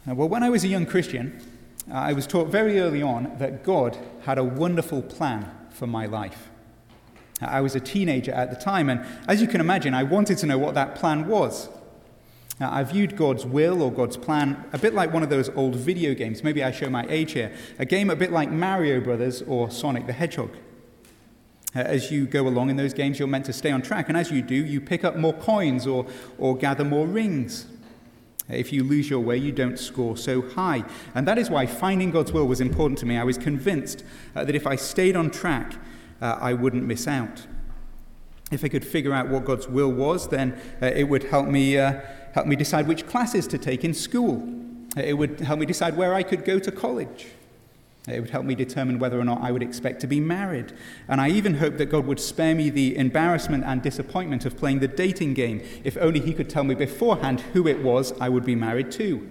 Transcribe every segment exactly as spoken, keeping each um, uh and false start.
Uh, well, when I was a young Christian, uh, I was taught very early on that God had a wonderful plan for my life. Uh, I was a teenager at the time, and as you can imagine, I wanted to know what that plan was. Uh, I viewed God's will or God's plan a bit like one of those old video games. Maybe I show my age here. A game a bit like Mario Brothers or Sonic the Hedgehog. Uh, as you go along in those games, you're meant to stay on track, and as you do, you pick up more coins or, or gather more rings. If you lose your way, you don't score so high. And that is why finding God's will was important to me. I was convinced uh, that if I stayed on track, uh, I wouldn't miss out. If I could figure out what God's will was, then uh, it would help me uh, help me decide which classes to take in school. It would help me decide where I could go to college. It would help me determine whether or not I would expect to be married. And I even hoped that God would spare me the embarrassment and disappointment of playing the dating game, if only he could tell me beforehand who it was I would be married to.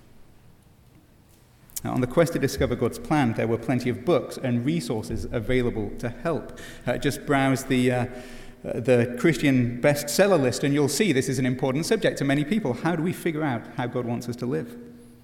Now, on the quest to discover God's plan, there were plenty of books and resources available to help. Uh, just browse the, uh, the Christian bestseller list and you'll see this is an important subject to many people. How do we figure out how God wants us to live?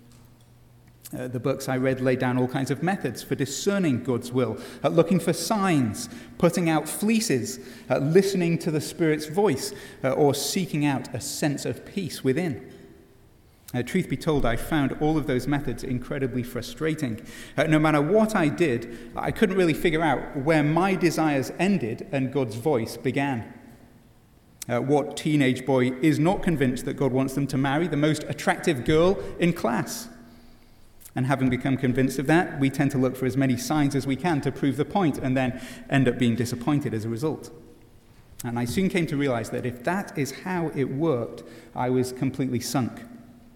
Uh, the books I read laid down all kinds of methods for discerning God's will, uh, looking for signs, putting out fleeces, uh, listening to the Spirit's voice, uh, or seeking out a sense of peace within. Uh, truth be told, I found all of those methods incredibly frustrating. Uh, no matter what I did, I couldn't really figure out where my desires ended and God's voice began. Uh, what teenage boy is not convinced that God wants them to marry the most attractive girl in class? And having become convinced of that, we tend to look for as many signs as we can to prove the point and then end up being disappointed as a result. And I soon came to realize that if that is how it worked, I was completely sunk.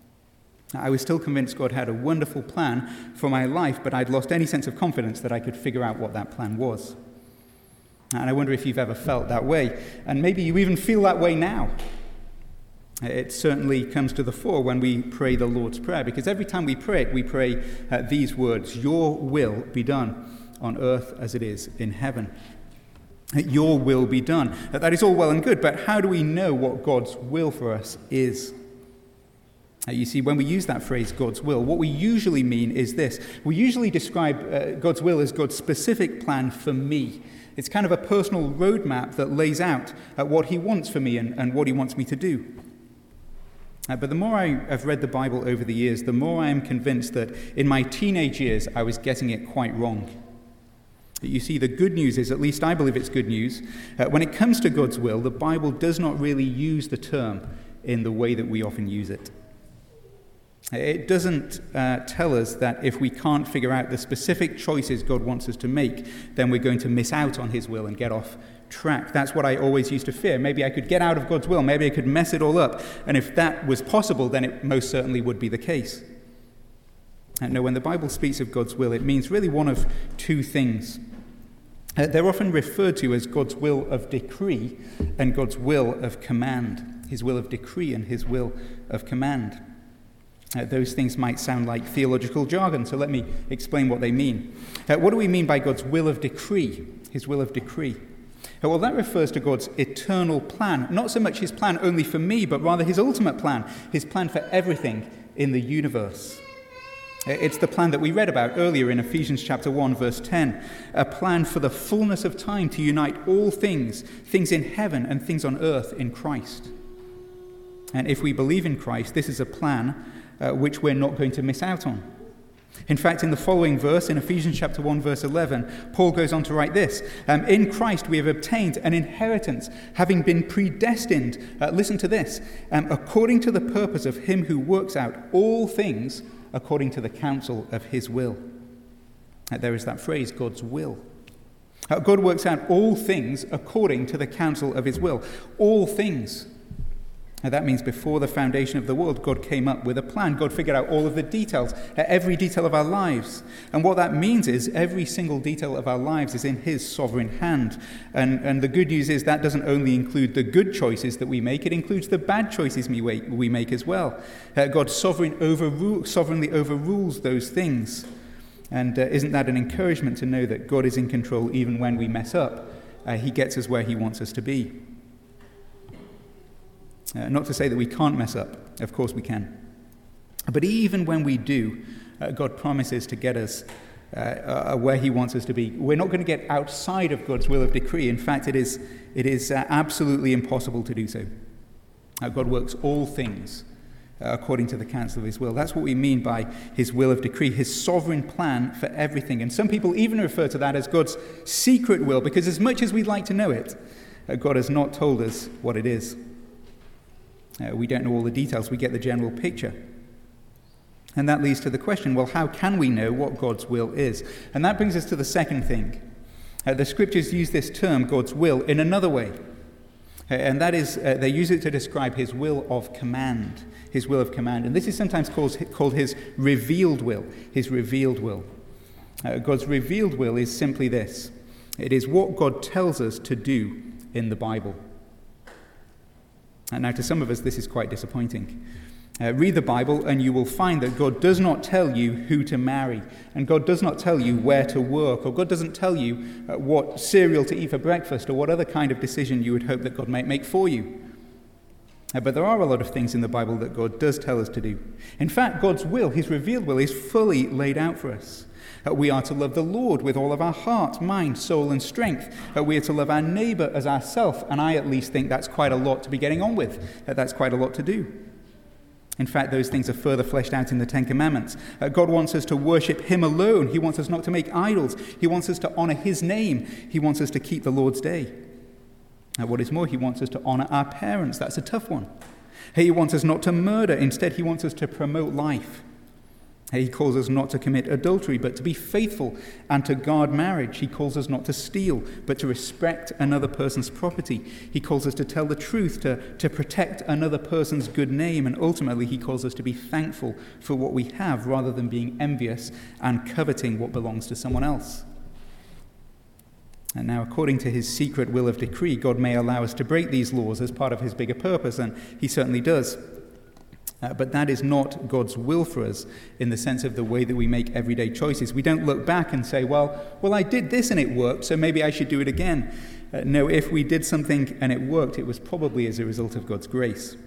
I was still convinced God had a wonderful plan for my life, but I'd lost any sense of confidence that I could figure out what that plan was. And I wonder if you've ever felt that way, and maybe you even feel that way now. It certainly comes to the fore when we pray the Lord's Prayer, because every time we pray it, we pray uh, these words, "Your will be done on earth as it is in heaven." Your will be done. That is all well and good, but how do we know what God's will for us is? Uh, you see, when we use that phrase, God's will, what we usually mean is this. We usually describe uh, God's will as God's specific plan for me. It's kind of a personal roadmap that lays out uh, what he wants for me and, and what he wants me to do. Uh, but the more I have read the Bible over the years, the more I am convinced that in my teenage years, I was getting it quite wrong. You see, the good news is, at least I believe it's good news, uh, when it comes to God's will, the Bible does not really use the term in the way that we often use it. It doesn't uh, tell us that if we can't figure out the specific choices God wants us to make, then we're going to miss out on his will and get off track. That's what I always used to fear. Maybe I could get out of God's will. Maybe I could mess it all up. And if that was possible, then it most certainly would be the case. And no, when the Bible speaks of God's will, it means really one of two things. Uh, they're often referred to as God's will of decree and God's will of command. His will of decree and his will of command. Uh, those things might sound like theological jargon, so let me explain what they mean. Uh, what do we mean by God's will of decree? His will of decree. Uh, well, that refers to God's eternal plan. Not so much his plan only for me, but rather his ultimate plan. His plan for everything in the universe. Uh, it's the plan that we read about earlier in Ephesians chapter one, verse ten. A plan for the fullness of time to unite all things, things in heaven and things on earth in Christ. And if we believe in Christ, this is a plan Uh, which we're not going to miss out on. In fact, in the following verse, in Ephesians chapter one, verse eleven, Paul goes on to write this, um, "In Christ we have obtained an inheritance, having been predestined," uh, listen to this, um, "according to the purpose of him who works out all things according to the counsel of his will." Uh, there is that phrase, God's will. Uh, God works out all things according to the counsel of his will. All things. Now, that means before the foundation of the world, God came up with a plan. God figured out all of the details, every detail of our lives. And what that means is every single detail of our lives is in his sovereign hand. And, and the good news is that doesn't only include the good choices that we make, it includes the bad choices we, we make as well. Uh, God sovereign overrule, sovereignly overrules those things. And uh, isn't that an encouragement to know that God is in control even when we mess up? Uh, he gets us where he wants us to be. Uh, not to say that we can't mess up. Of course we can. But even when we do, uh, God promises to get us uh, uh, where he wants us to be. We're not going to get outside of God's will of decree. In fact, it is, it is uh, absolutely impossible to do so. Uh, God works all things uh, according to the counsel of his will. That's what we mean by his will of decree, his sovereign plan for everything. And some people even refer to that as God's secret will, because as much as we'd like to know it, uh, God has not told us what it is. Uh, we don't know all the details. We get the general picture. And that leads to the question, well, how can we know what God's will is? And that brings us to the second thing. Uh, the scriptures use this term, God's will, in another way. Uh, and that is, uh, they use it to describe his will of command. His will of command. And this is sometimes called, called his revealed will. His revealed will. Uh, God's revealed will is simply this. It is what God tells us to do in the Bible. And now to some of us, this is quite disappointing. Uh, read the Bible and you will find that God does not tell you who to marry, and God does not tell you where to work, or God doesn't tell you uh, what cereal to eat for breakfast, or what other kind of decision you would hope that God might make for you. Uh, but there are a lot of things in the Bible that God does tell us to do. In fact, God's will, his revealed will, is fully laid out for us. Uh, we are to love the Lord with all of our heart, mind, soul, and strength. Uh, we are to love our neighbor as ourselves, and I at least think that's quite a lot to be getting on with. Uh, that's quite a lot to do. In fact, those things are further fleshed out in the Ten Commandments. Uh, God wants us to worship him alone. He wants us not to make idols. He wants us to honor his name. He wants us to keep the Lord's day. Uh, what is more, he wants us to honor our parents. That's a tough one. He wants us not to murder. Instead, he wants us to promote life. He calls us not to commit adultery, but to be faithful and to guard marriage. He calls us not to steal, but to respect another person's property. He calls us to tell the truth, to, to protect another person's good name. And ultimately, he calls us to be thankful for what we have rather than being envious and coveting what belongs to someone else. And now, according to his secret will of decree, God may allow us to break these laws as part of his bigger purpose, and he certainly does. Uh, but that is not God's will for us in the sense of the way that we make everyday choices. We don't look back and say, well, well, I did this and it worked, so maybe I should do it again. Uh, no, if we did something and it worked, it was probably as a result of God's grace.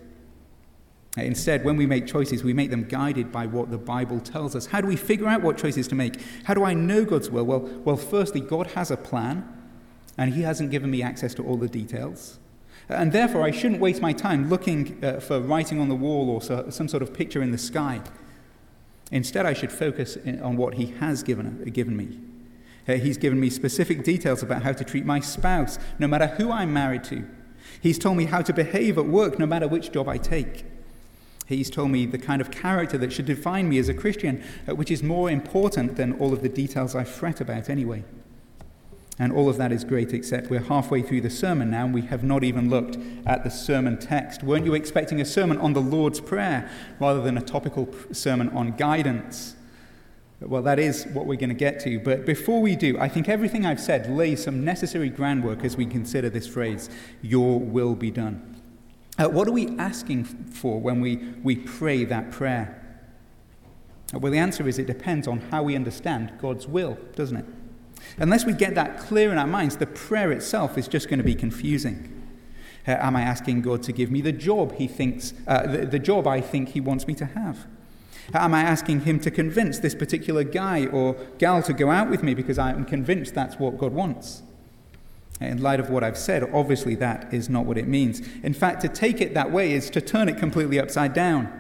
Uh, instead, when we make choices, we make them guided by what the Bible tells us. How do we figure out what choices to make? How do I know God's will? Well, well, firstly, God has a plan, and he hasn't given me access to all the details. And therefore, I shouldn't waste my time looking uh, for writing on the wall or so, some sort of picture in the sky. Instead, I should focus in, on what he has given, uh, given me. Uh, he's given me specific details about how to treat my spouse, no matter who I'm married to. He's told me how to behave at work, no matter which job I take. He's told me the kind of character that should define me as a Christian, uh, which is more important than all of the details I fret about anyway. And all of that is great, except we're halfway through the sermon now, and we have not even looked at the sermon text. Weren't you expecting a sermon on the Lord's Prayer rather than a topical sermon on guidance? Well, that is what we're going to get to. But before we do, I think everything I've said lays some necessary groundwork as we consider this phrase, your will be done. Uh, what are we asking for when we, we pray that prayer? Well, the answer is it depends on how we understand God's will, doesn't it? Unless we get that clear in our minds, the prayer itself is just going to be confusing. Uh, am I asking God to give me the job he thinks, uh, the, the job I think he wants me to have? Am I asking him to convince this particular guy or gal to go out with me because I am convinced that's what God wants? In light of what I've said, obviously that is not what it means. In fact, to take it that way is to turn it completely upside down.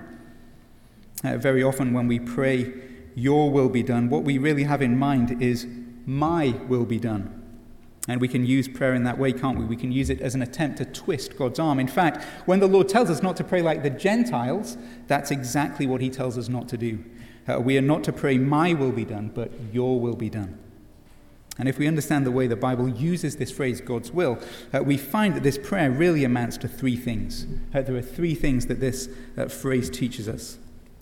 Uh, very often when we pray, your will be done, what we really have in mind is my will be done. And we can use prayer in that way, can't we? We can use it as an attempt to twist God's arm. In fact, when the Lord tells us not to pray like the Gentiles, that's exactly what he tells us not to do. Uh, we are not to pray, my will be done, but your will be done. And if we understand the way the Bible uses this phrase, God's will, uh, we find that this prayer really amounts to three things. Uh, there are three things that this uh, phrase teaches us.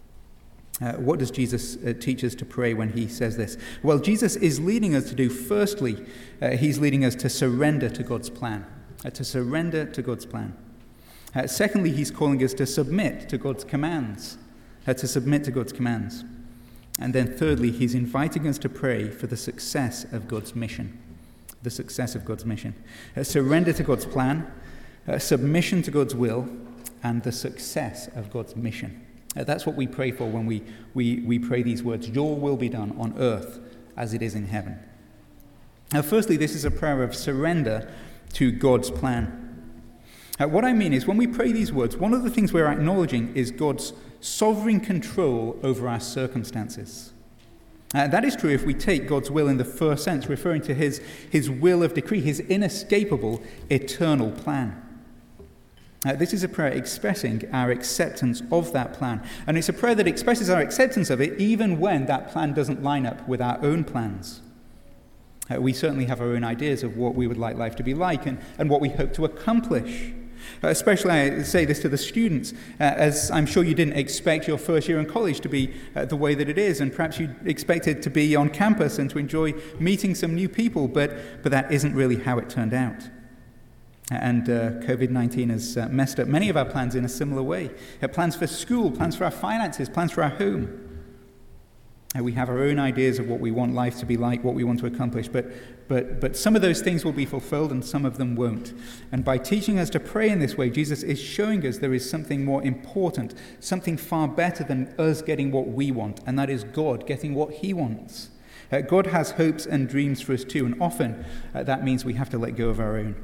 Uh, what does Jesus uh, teach us to pray when he says this? Well, Jesus is leading us to do, firstly, uh, he's leading us to surrender to God's plan. Uh, to surrender to God's plan. Uh, secondly, he's calling us to submit to God's commands. Uh, to submit to God's commands. And then thirdly, he's inviting us to pray for the success of God's mission. The success of God's mission. Uh, surrender to God's plan, uh, submission to God's will, and the success of God's mission. Uh, that's what we pray for when we, we, we pray these words, your will be done on earth as it is in heaven. Now, firstly, this is a prayer of surrender to God's plan. Uh, what I mean is, when we pray these words, one of the things we're acknowledging is God's sovereign control over our circumstances. Uh, that is true if we take God's will in the first sense, referring to his, his will of decree, his inescapable eternal plan. Uh, this is a prayer expressing our acceptance of that plan. And it's a prayer that expresses our acceptance of it even when that plan doesn't line up with our own plans. Uh, we certainly have our own ideas of what we would like life to be like and, and what we hope to accomplish. Uh, especially, I say this to the students, uh, as I'm sure you didn't expect your first year in college to be uh, the way that it is, and perhaps you expected to be on campus and to enjoy meeting some new people, but, but that isn't really how it turned out. And uh, covid nineteen has uh, messed up many of our plans in a similar way. Uh, plans for school, plans for our finances, plans for our home. Uh, we have our own ideas of what we want life to be like, what we want to accomplish, but, but, but some of those things will be fulfilled and some of them won't. And by teaching us to pray in this way, Jesus is showing us there is something more important, something far better than us getting what we want, and that is God getting what he wants. Uh, God has hopes and dreams for us too, and often uh, that means we have to let go of our own.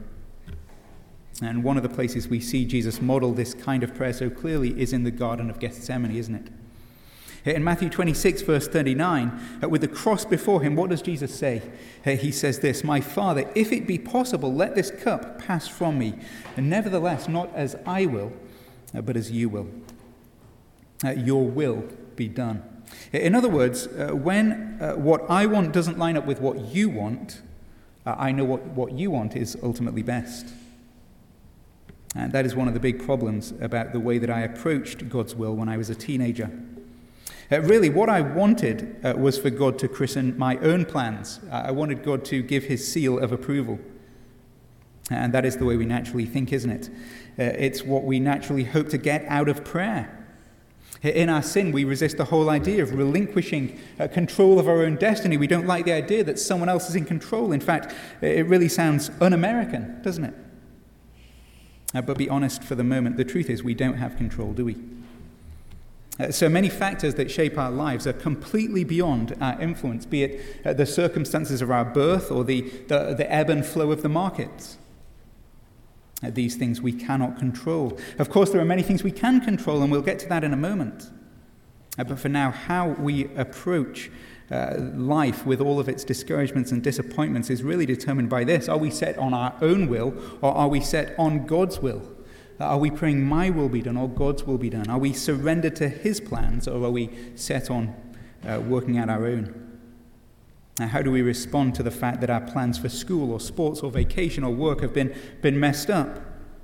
And one of the places we see Jesus model this kind of prayer so clearly is in the Garden of Gethsemane, isn't it? In Matthew twenty-six, verse thirty-nine, uh, with the cross before him, what does Jesus say? Uh, he says this, "My Father, if it be possible, let this cup pass from me, and nevertheless, not as I will, uh, but as you will. Uh, your will be done." In other words, uh, when uh, what I want doesn't line up with what you want, uh, I know what, what you want is ultimately best. And that is one of the big problems about the way that I approached God's will when I was a teenager. Uh, really, what I wanted uh, was for God to christen my own plans. Uh, I wanted God to give his seal of approval. And that is the way we naturally think, isn't it? Uh, it's what we naturally hope to get out of prayer. In our sin, we resist the whole idea of relinquishing uh, control of our own destiny. We don't like the idea that someone else is in control. In fact, it really sounds un-American, doesn't it? Uh, but be honest for the moment, the truth is we don't have control, do we? Uh, so many factors that shape our lives are completely beyond our influence, be it uh, the circumstances of our birth or the, the, the ebb and flow of the markets. Uh, these things we cannot control. Of course, there are many things we can control, and we'll get to that in a moment. Uh, but for now, how we approach uh, life with all of its discouragements and disappointments is really determined by this. Are we set on our own will, or are we set on God's will? Are we praying my will be done or God's will be done? Are we surrendered to his plans, or are we set on uh, working out our own? Now, how do we respond to the fact that our plans for school or sports or vacation or work have been, been messed up?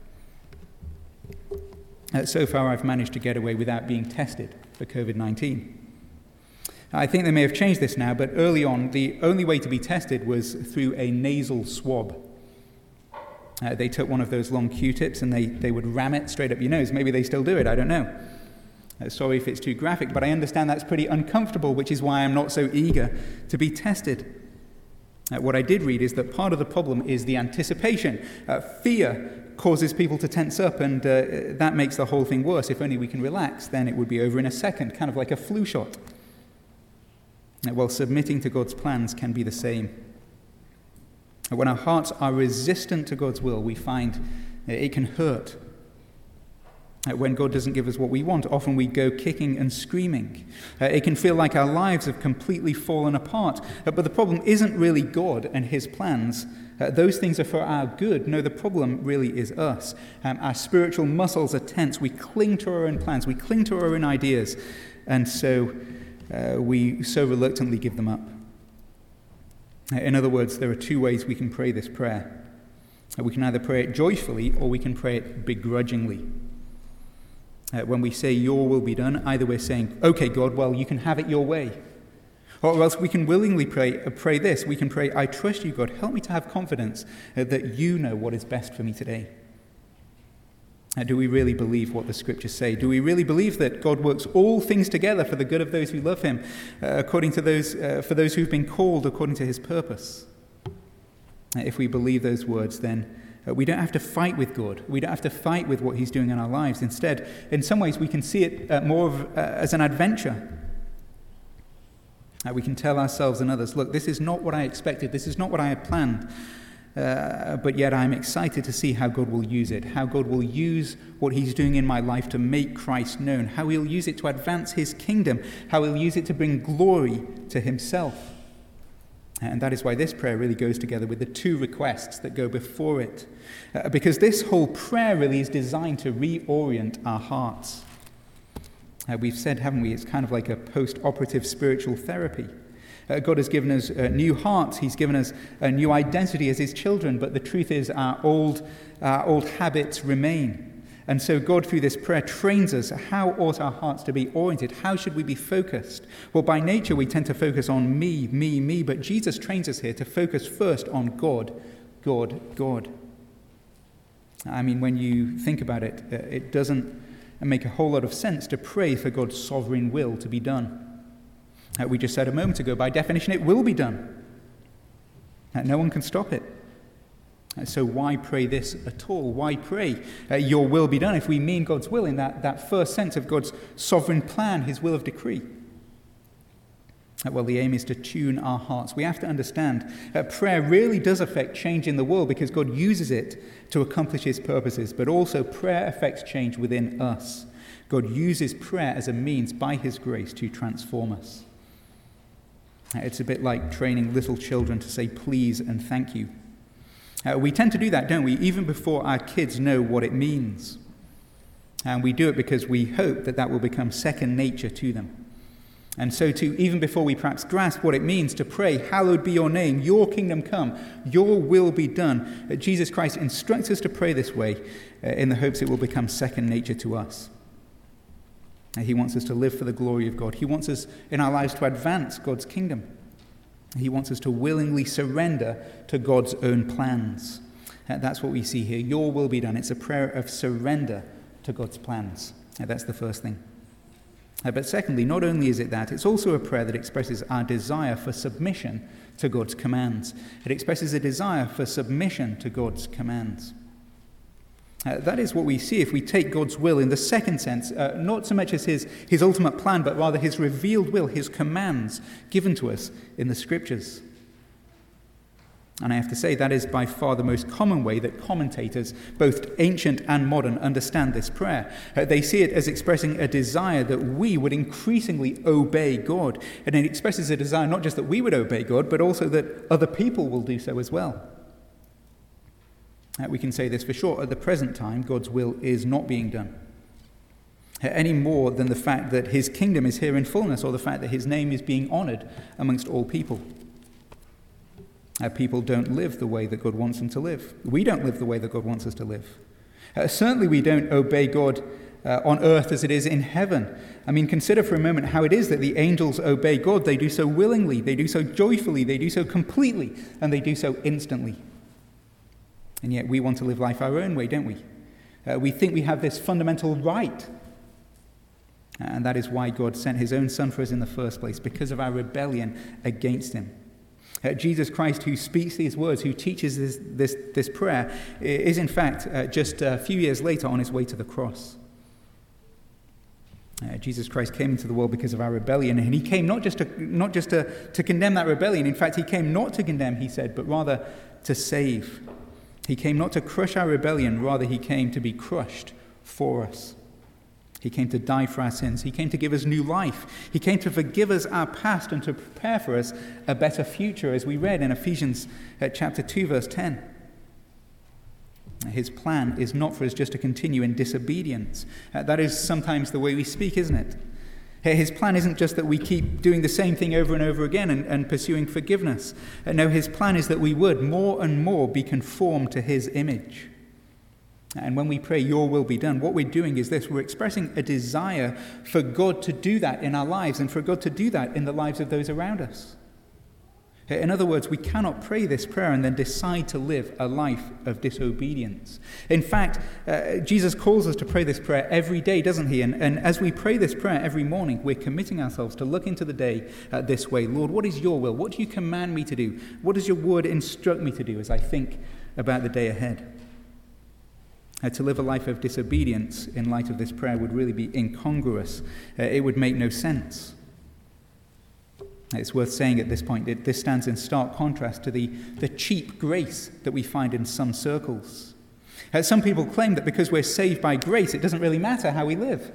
Uh, so far, I've managed to get away without being tested for covid nineteen. I think they may have changed this now, but early on, the only way to be tested was through a nasal swab. Uh, they took one of those long Q-tips and they, they would ram it straight up your nose. Maybe they still do it, I don't know. Uh, sorry if it's too graphic, but I understand that's pretty uncomfortable, which is why I'm not so eager to be tested. Uh, what I did read is that part of the problem is the anticipation. Uh, fear causes people to tense up, and uh, that makes the whole thing worse. If only we can relax, then it would be over in a second, kind of like a flu shot. Uh, well, submitting to God's plans can be the same. When our hearts are resistant to God's will, we find it can hurt. When God doesn't give us what we want, often we go kicking and screaming. It can feel like our lives have completely fallen apart. But the problem isn't really God and his plans. Those things are for our good. No, the problem really is us. Um, our spiritual muscles are tense. We cling to our own plans. We cling to our own ideas. And so uh, we so reluctantly give them up. In other words, there are two ways we can pray this prayer. We can either pray it joyfully or we can pray it begrudgingly. Uh, when we say, your will be done, either we're saying, okay, God, well, you can have it your way. Or else we can willingly pray, uh, pray this. We can pray, I trust you, God. Help me to have confidence uh, that you know what is best for me today. Uh, do we really believe what the scriptures say? Do we really believe that God works all things together for the good of those who love him, uh, according to those, uh, for those who've been called according to his purpose? Uh, if we believe those words, then Uh, we don't have to fight with God. We don't have to fight with what he's doing in our lives. Instead, in some ways, we can see it uh, more of, uh, as an adventure. Uh, we can tell ourselves and others, look, this is not what I expected. This is not what I had planned. Uh, but yet I'm excited to see how God will use it, how God will use what he's doing in my life to make Christ known, how he'll use it to advance his kingdom, how he'll use it to bring glory to himself. And that is why this prayer really goes together with the two requests that go before it. Uh, because this whole prayer really is designed to reorient our hearts. Uh, we've said, haven't we, it's kind of like a post-operative spiritual therapy. Uh, God has given us uh, new hearts. He's given us a new identity as his children. But the truth is our old, our old habits remain. And so God, through this prayer, trains us. How ought our hearts to be oriented? How should we be focused? Well, by nature, we tend to focus on me, me, me. But Jesus trains us here to focus first on God, God, God. I mean, when you think about it, uh, it doesn't make a whole lot of sense to pray for God's sovereign will to be done. Uh, we just said a moment ago, by definition, it will be done. Uh, no one can stop it. Uh, so why pray this at all? Why pray uh, your will be done if we mean God's will in that, that first sense of God's sovereign plan, his will of decree? Uh, well, the aim is to tune our hearts. We have to understand that uh, prayer really does affect change in the world because God uses it to accomplish his purposes, but also prayer affects change within us. God uses prayer as a means by his grace to transform us. It's a bit like training little children to say please and thank you. Uh, we tend to do that, don't we, even before our kids know what it means. And we do it because we hope that that will become second nature to them. And so too, even before we perhaps grasp what it means to pray, hallowed be your name, your kingdom come, your will be done, uh, Jesus Christ instructs us to pray this way uh, in the hopes it will become second nature to us. He wants us to live for the glory of God. He wants us in our lives to advance God's kingdom. He wants us to willingly surrender to God's own plans. Uh, that's what we see here. Your will be done. It's a prayer of surrender to God's plans. Uh, that's the first thing. Uh, but secondly, not only is it that, it's also a prayer that expresses our desire for submission to God's commands. It expresses a desire for submission to God's commands. Uh, that is what we see if we take God's will in the second sense, uh, not so much as his, his ultimate plan, but rather his revealed will, his commands given to us in the Scriptures. And I have to say, that is by far the most common way that commentators, both ancient and modern, understand this prayer. Uh, they see it as expressing a desire that we would increasingly obey God. And it expresses a desire not just that we would obey God, but also that other people will do so as well. Uh, we can say this for sure. At the present time, God's will is not being done. Uh, any more than the fact that his kingdom is here in fullness, or the fact that his name is being honored amongst all people. Uh, people don't live the way that God wants them to live. We don't live the way that God wants us to live. Uh, certainly we don't obey God uh, on earth as it is in heaven. I mean, consider for a moment how it is that the angels obey God. They do so willingly, they do so joyfully, they do so completely, and they do so instantly. And yet we want to live life our own way, don't we? Uh, we think we have this fundamental right. And that is why God sent his own Son for us in the first place, because of our rebellion against him. Uh, Jesus Christ, who speaks these words, who teaches this, this, this prayer, is in fact uh, just a few years later on his way to the cross. Uh, Jesus Christ came into the world because of our rebellion, and he came not just to, not just to, to condemn that rebellion. In fact, he came not to condemn, he said, but rather to save. He came not to crush our rebellion, rather he came to be crushed for us. He came to die for our sins. He came to give us new life. He came to forgive us our past and to prepare for us a better future, as we read in Ephesians uh, chapter two, verse ten. His plan is not for us just to continue in disobedience. Uh, that is sometimes the way we speak, isn't it? His plan isn't just that we keep doing the same thing over and over again and, and pursuing forgiveness. Uh, no, his plan is that we would more and more be conformed to his image. And when we pray, your will be done, what we're doing is this. We're expressing a desire for God to do that in our lives and for God to do that in the lives of those around us. In other words, we cannot pray this prayer and then decide to live a life of disobedience. In fact, uh, Jesus calls us to pray this prayer every day, doesn't he? And, and as we pray this prayer every morning, we're committing ourselves to look into the day uh, this way. Lord, what is your will? What do you command me to do? What does your word instruct me to do as I think about the day ahead? Uh, to live a life of disobedience in light of this prayer would really be incongruous. Uh, it would make no sense. It's worth saying at this point that this stands in stark contrast to the, the cheap grace that we find in some circles. Uh, some people claim that because we're saved by grace, it doesn't really matter how we live.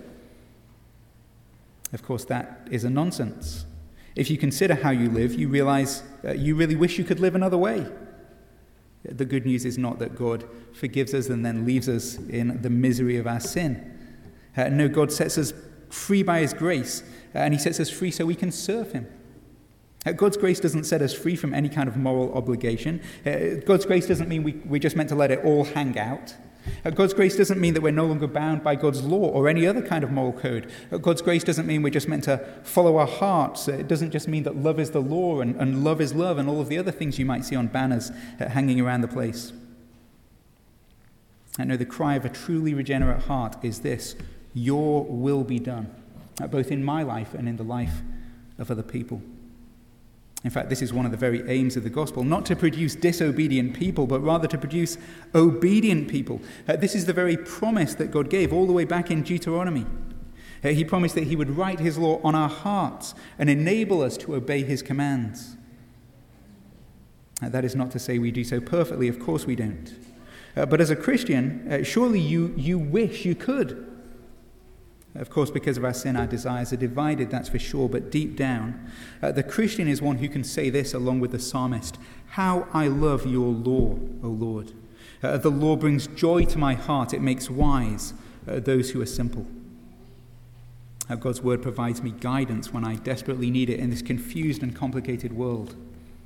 Of course, that is a nonsense. If you consider how you live, you realize uh, you really wish you could live another way. The good news is not that God forgives us and then leaves us in the misery of our sin. Uh, no, God sets us free by his grace, uh, and he sets us free so we can serve him. Uh, God's grace doesn't set us free from any kind of moral obligation. Uh, God's grace doesn't mean we, we're just meant to let it all hang out. Uh, God's grace doesn't mean that we're no longer bound by God's law or any other kind of moral code. Uh, God's grace doesn't mean we're just meant to follow our hearts. Uh, it doesn't just mean that love is the law and, and love is love and all of the other things you might see on banners uh, hanging around the place. I know the cry of a truly regenerate heart is this: your will be done, uh, both in my life and in the life of other people. In fact, this is one of the very aims of the gospel, not to produce disobedient people, but rather to produce obedient people. Uh, this is the very promise that God gave all the way back in Deuteronomy. Uh, he promised that he would write his law on our hearts and enable us to obey his commands. Uh, that is not to say we do so perfectly, of course we don't. Uh, but as a Christian, uh, surely you, you wish you could. Of course, because of our sin, our desires are divided, that's for sure. But deep down, uh, the Christian is one who can say this along with the psalmist: how I love your law, O Lord. Uh, the law brings joy to my heart. It makes wise uh, those who are simple. Uh, God's word provides me guidance when I desperately need it in this confused and complicated world.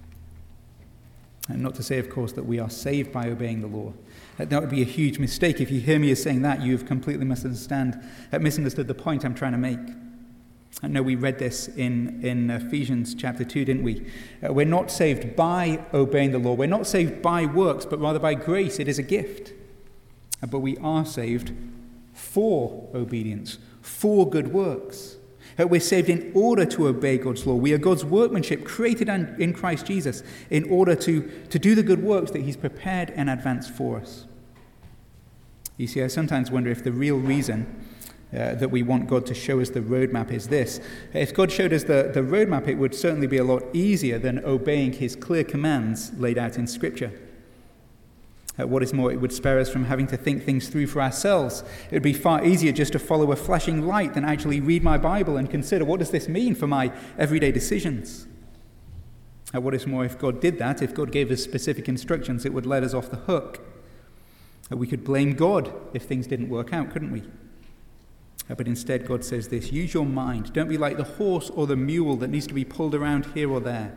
And not to say, of course, that we are saved by obeying the law. That would be a huge mistake. If you hear me as saying that, you've completely misunderstood, misunderstood the point I'm trying to make. I know we read this in, in Ephesians chapter two, didn't we? Uh, we're not saved by obeying the law. We're not saved by works, but rather by grace. It is a gift. Uh, but we are saved for obedience, for good works. Uh, we're saved in order to obey God's law. We are God's workmanship, created in Christ Jesus, in order to, to do the good works that he's prepared in advance for us. You see, I sometimes wonder if the real reason uh, that we want God to show us the roadmap is this. If God showed us the, the roadmap, it would certainly be a lot easier than obeying his clear commands laid out in Scripture. Uh, what is more, it would spare us from having to think things through for ourselves. It would be far easier just to follow a flashing light than actually read my Bible and consider, what does this mean for my everyday decisions? Uh, what is more, if God did that, if God gave us specific instructions, it would let us off the hook. Uh, we could blame God if things didn't work out, couldn't we? Uh, but instead, God says this: use your mind. Don't be like the horse or the mule that needs to be pulled around here or there.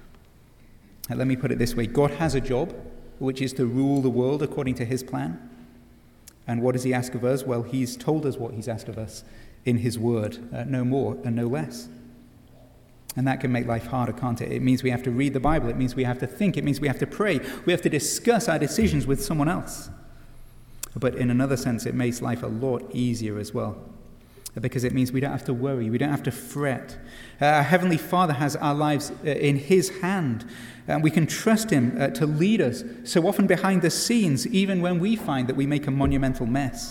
Uh, let me put it this way. God has a job, which is to rule the world according to his plan. And what does he ask of us? Well, he's told us what he's asked of us in his word, uh, no more and no less. And that can make life harder, can't it? It means we have to read the Bible. It means we have to think. It means we have to pray. We have to discuss our decisions with someone else. But in another sense, it makes life a lot easier as well, because it means we don't have to worry. We don't have to fret. Uh, our Heavenly Father has our lives uh, in his hand, and we can trust him uh, to lead us, so often behind the scenes, even when we find that we make a monumental mess.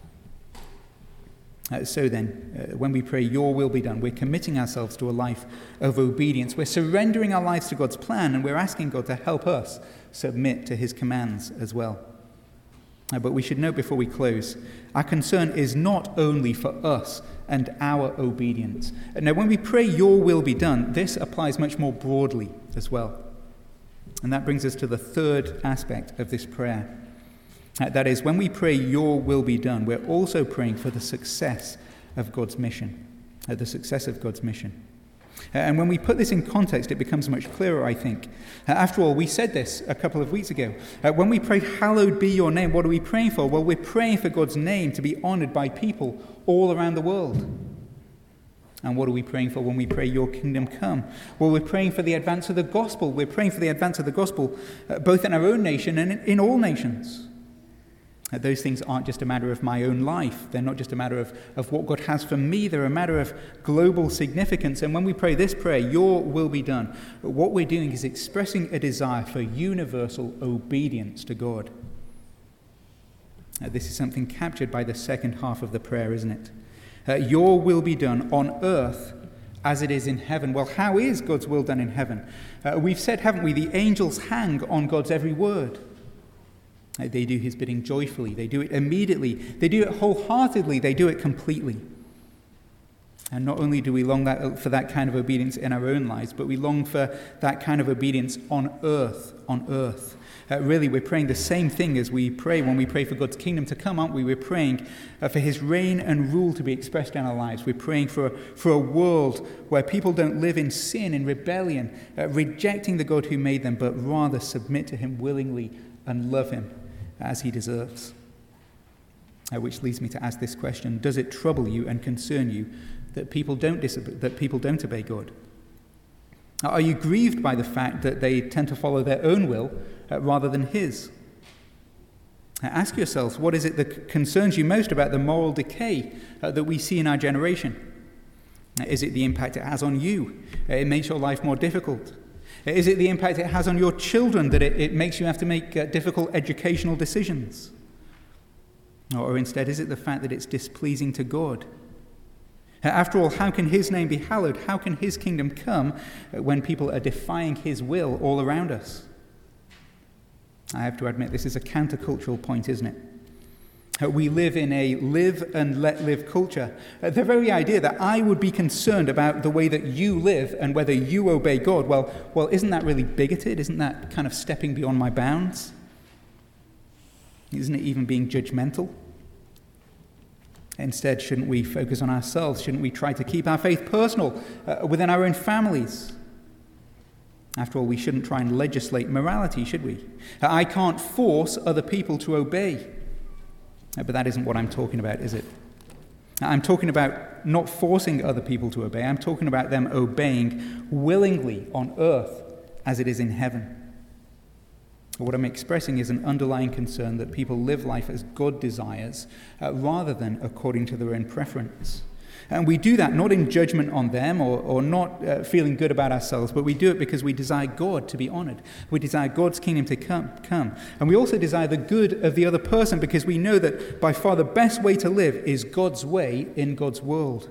Uh, so then, uh, when we pray, your will be done, we're committing ourselves to a life of obedience. We're surrendering our lives to God's plan, and we're asking God to help us submit to his commands as well. Uh, but we should note before we close, our concern is not only for us and our obedience. Now, when we pray, your will be done, this applies much more broadly as well. And that brings us to the third aspect of this prayer. Uh, that is, when we pray, your will be done, we're also praying for the success of God's mission, uh, the success of God's mission. Uh, and when we put this in context, it becomes much clearer, I think. Uh, after all, we said this a couple of weeks ago. Uh, when we pray, hallowed be your name, what are we praying for? Well, we're praying for God's name to be honored by people all around the world. And what are we praying for when we pray, your kingdom come? Well, we're praying for the advance of the gospel. We're praying for the advance of the gospel, uh, both in our own nation and in, in all nations. Uh, those things aren't just a matter of my own life. They're not just a matter of, of what God has for me. They're a matter of global significance. And when we pray this prayer, your will be done, what we're doing is expressing a desire for universal obedience to God. Uh, this is something captured by the second half of the prayer, isn't it? Uh, your will be done on earth as it is in heaven. Well, how is God's will done in heaven? Uh, we've said, haven't we, the angels hang on God's every word. Uh, they do his bidding joyfully. They do it immediately. They do it wholeheartedly. They do it completely. And not only do we long that, for that kind of obedience in our own lives, but we long for that kind of obedience on earth, on earth. Uh, really, we're praying the same thing as we pray when we pray for God's kingdom to come, aren't we? We're praying uh, for his reign and rule to be expressed in our lives. We're praying for, for a world where people don't live in sin, in rebellion, uh, rejecting the God who made them, but rather submit to him willingly and love him as he deserves. Uh, which leads me to ask this question: does it trouble you and concern you that people don't disobey, that people don't obey God? Are you grieved by the fact that they tend to follow their own will uh, rather than his? Uh, ask yourselves, what is it that concerns you most about the moral decay uh, that we see in our generation? Uh, is it the impact it has on you? Uh, it makes your life more difficult. Uh, is it the impact it has on your children, that it, it makes you have to make uh, difficult educational decisions? Or, or instead, is it the fact that it's displeasing to God? After all, how can his name be hallowed? How can his kingdom come when people are defying his will all around us? I have to admit, this is a countercultural point, isn't it? We live in a live and let live culture. The very idea that I would be concerned about the way that you live and whether you obey God, well, well, isn't that really bigoted? Isn't that kind of stepping beyond my bounds? Isn't it even being judgmental? Instead, shouldn't we focus on ourselves? Shouldn't we try to keep our faith personal uh, within our own families? After all, we shouldn't try and legislate morality, should we? Uh, I can't force other people to obey. Uh, but that isn't what I'm talking about, is it? I'm talking about not forcing other people to obey. I'm talking about them obeying willingly on earth as it is in heaven. What I'm expressing is an underlying concern that people live life as God desires uh, rather than according to their own preference. And we do that not in judgment on them or, or not uh, feeling good about ourselves, but we do it because we desire God to be honored. We desire God's kingdom to come, come. And we also desire the good of the other person because we know that by far the best way to live is God's way in God's world.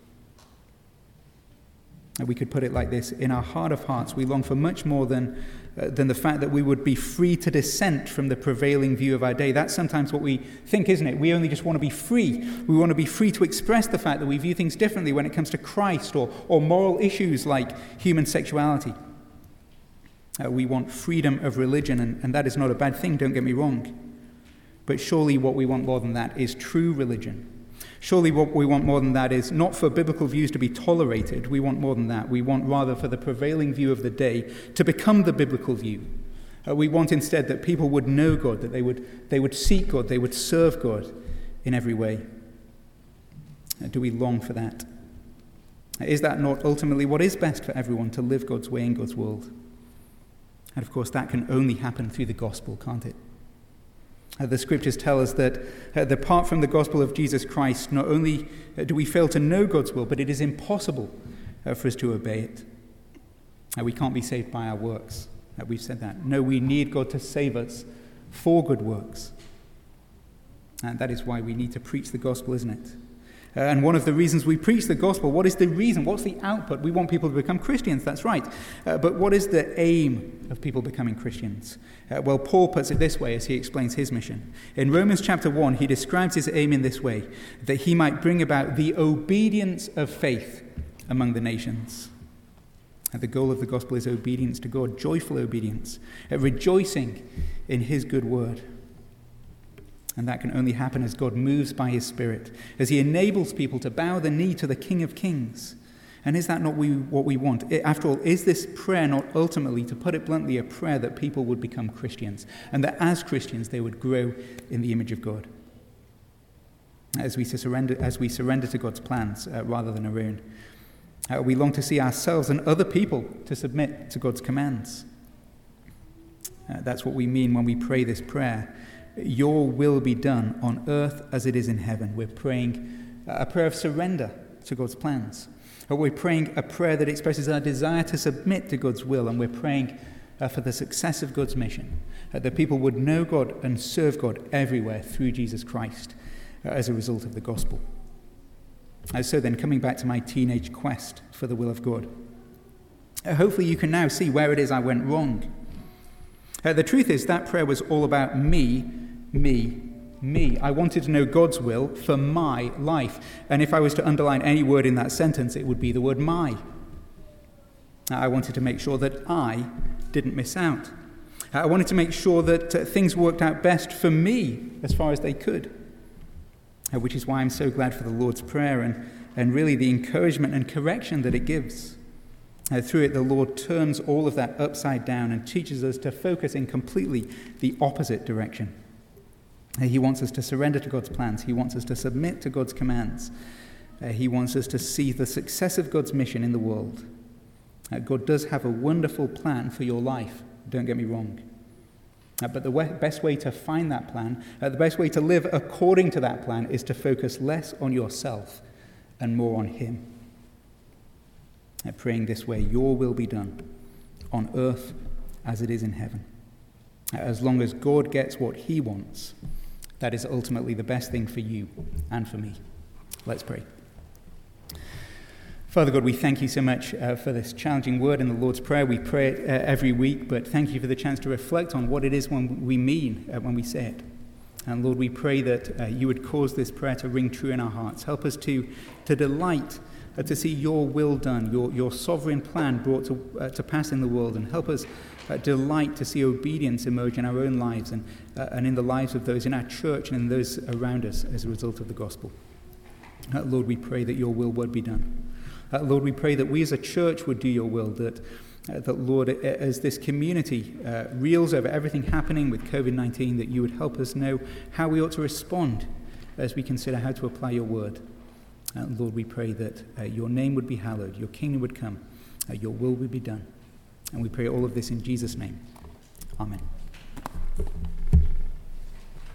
And we could put it like this: in our heart of hearts, we long for much more than uh, than the fact that we would be free to dissent from the prevailing view of our day. That's sometimes what we think, isn't it? We only just want to be free. We want to be free to express the fact that we view things differently when it comes to Christ or, or moral issues like human sexuality. Uh, we want freedom of religion, and, and that is not a bad thing, don't get me wrong. But surely what we want more than that is true religion. Surely what we want more than that is not for biblical views to be tolerated. We want more than that. We want rather for the prevailing view of the day to become the biblical view. Uh, we want instead that people would know God, that they would, they would seek God, they would serve God in every way. Uh, do we long for that? Uh, is that not ultimately what is best for everyone, to live God's way in God's world? And of course that can only happen through the gospel, can't it? Uh, the scriptures tell us that uh, apart from the gospel of Jesus Christ, not only uh, do we fail to know God's will, but it is impossible uh, for us to obey it. Uh, we can't be saved by our works. Uh, we've said that. No, we need God to save us for good works. And that is why we need to preach the gospel, isn't it? Uh, and one of the reasons we preach the gospel, what is the reason? What's the output? We want people to become Christians, that's right. Uh, but what is the aim of people becoming Christians? Uh, well, Paul puts it this way as he explains his mission. In Romans chapter one, he describes his aim in this way: that he might bring about the obedience of faith among the nations. And the goal of the gospel is obedience to God, joyful obedience, uh, rejoicing in his good word. And that can only happen as God moves by his Spirit, as he enables people to bow the knee to the King of Kings. And is that not we, what we want? After all, is this prayer not ultimately, to put it bluntly, a prayer that people would become Christians, and that as Christians they would grow in the image of God? As we surrender, as we surrender to God's plans uh, rather than our own. Uh, we long to see ourselves and other people to submit to God's commands. Uh, that's what we mean when we pray this prayer. Your will be done on earth as it is in heaven. We're praying a prayer of surrender to God's plans. We're praying a prayer that expresses our desire to submit to God's will, and we're praying uh, for the success of God's mission, uh, that people would know God and serve God everywhere through Jesus Christ uh, as a result of the gospel. Uh, so then, coming back to my teenage quest for the will of God, uh, hopefully you can now see where it is I went wrong. Uh, the truth is that prayer was all about me, me, me. I wanted to know God's will for my life. And if I was to underline any word in that sentence, it would be the word my. I wanted to make sure that I didn't miss out. I wanted to make sure that uh, things worked out best for me as far as they could. Uh, which is why I'm so glad for the Lord's Prayer and, and really the encouragement and correction that it gives. Uh, through it, the Lord turns all of that upside down and teaches us to focus in completely the opposite direction. Uh, he wants us to surrender to God's plans. He wants us to submit to God's commands. Uh, he wants us to see the success of God's mission in the world. Uh, God does have a wonderful plan for your life, don't get me wrong. Uh, but the way, best way to find that plan, uh, the best way to live according to that plan is to focus less on yourself and more on Him. Uh, praying this way, your will be done on earth as it is in heaven. Uh, as long as God gets what He wants, that is ultimately the best thing for you and for me. Let's pray. Father God, we thank you so much uh, for this challenging word in the Lord's Prayer. We pray it uh, every week, but thank you for the chance to reflect on what it is when we mean uh, when we say it. And Lord, we pray that uh, you would cause this prayer to ring true in our hearts. Help us to, to delight, uh, to see your will done, your, your sovereign plan brought to, uh, to pass in the world, and help us uh, delight to see obedience emerge in our own lives and, uh, and in the lives of those in our church and in those around us as a result of the gospel. Uh, Lord, we pray that your will would be done. Uh, Lord, we pray that we as a church would do your will, that, uh, that Lord, as this community uh, reels over everything happening with covid nineteen, that you would help us know how we ought to respond as we consider how to apply your word. Uh, Lord, we pray that uh, your name would be hallowed, your kingdom would come, uh, your will would be done. And we pray all of this in Jesus' name. Amen.